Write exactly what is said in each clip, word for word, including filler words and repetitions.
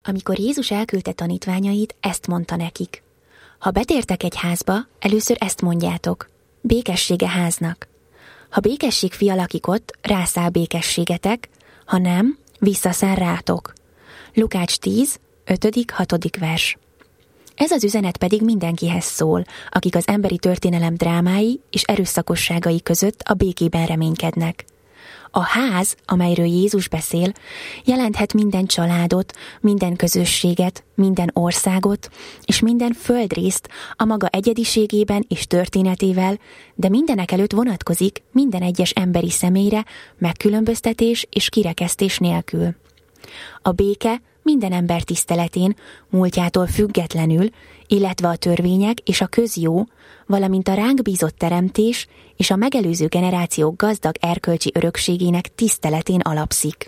Amikor Jézus elküldte tanítványait, ezt mondta nekik. Ha betértek egy házba, először ezt mondjátok. Békessége háznak. Ha békesség fia lakik ott, rászáll békességetek, ha nem, visszaszáll rátok. Lukács tíz, ötödik hatodik vers. Ez az üzenet pedig mindenkihez szól, akik az emberi történelem drámái és erőszakosságai között a békében reménykednek. A ház, amelyről Jézus beszél, jelenthet minden családot, minden közösséget, minden országot és minden földrészt a maga egyediségében és történetével, de mindenek előtt vonatkozik minden egyes emberi személyre, megkülönböztetés és kirekesztés nélkül. A béke minden ember tiszteletén, múltjától függetlenül, illetve a törvények és a közjó, valamint a ránk bízott teremtés és a megelőző generációk gazdag erkölcsi örökségének tiszteletén alapszik.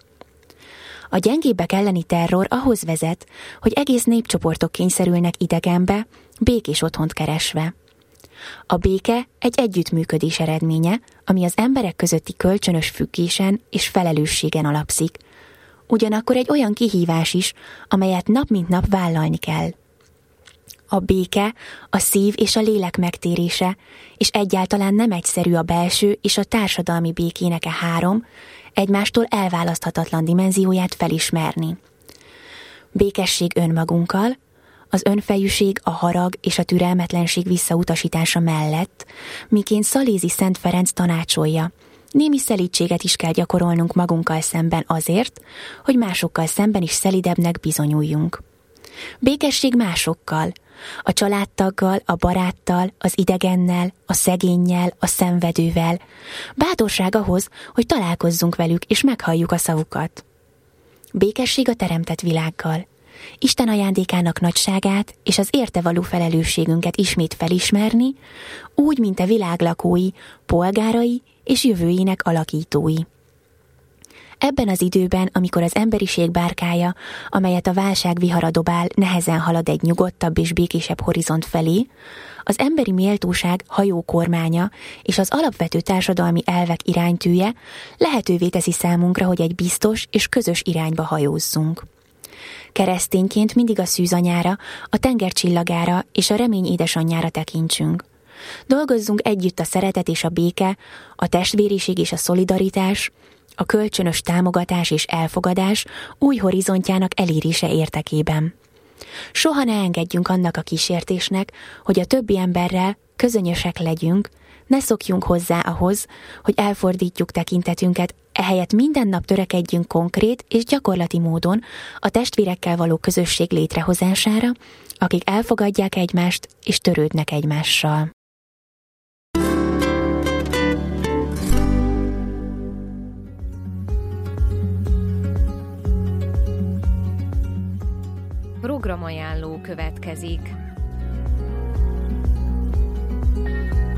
A gyengébbek elleni terror ahhoz vezet, hogy egész népcsoportok kényszerülnek idegenbe, békés otthont keresve. A béke egy együttműködés eredménye, ami az emberek közötti kölcsönös függésen és felelősségen alapszik. Ugyanakkor egy olyan kihívás is, amelyet nap mint nap vállalni kell. A béke, a szív és a lélek megtérése, és egyáltalán nem egyszerű a belső és a társadalmi békének e három, egymástól elválaszthatatlan dimenzióját felismerni. Békesség önmagunkkal, az önfejűség, a harag és a türelmetlenség visszautasítása mellett, miként Szalézi Szent Ferenc tanácsolja, némi szelídséget is kell gyakorolnunk magunkkal szemben azért, hogy másokkal szemben is szelidebbnek bizonyuljunk. Békesség másokkal, a családtaggal, a baráttal, az idegennel, a szegénnyel, a szenvedővel. Bátorság ahhoz, hogy találkozzunk velük és meghalljuk a szavukat. Békesség a teremtett világgal. Isten ajándékának nagyságát és az érte való felelősségünket ismét felismerni, úgy, mint a világ lakói, polgárai és jövőjének alakítói. Ebben az időben, amikor az emberiség bárkája, amelyet a válság vihara dobál, nehezen halad egy nyugodtabb és békésebb horizont felé, az emberi méltóság hajókormánya és az alapvető társadalmi elvek iránytűje lehetővé teszi számunkra, hogy egy biztos és közös irányba hajózzunk. Keresztényként mindig a szűzanyára, a tenger csillagára és a remény édesanyjára tekintsünk. Dolgozzunk együtt a szeretet és a béke, a testvériség és a szolidaritás, a kölcsönös támogatás és elfogadás új horizontjának elérése érdekében. Soha ne engedjünk annak a kísértésnek, hogy a többi emberrel közönyösek legyünk, ne szokjunk hozzá ahhoz, hogy elfordítjuk tekintetünket, ehelyett minden nap törekedjünk konkrét és gyakorlati módon a testvérekkel való közösség létrehozására, akik elfogadják egymást és törődnek egymással. Programajánló következik.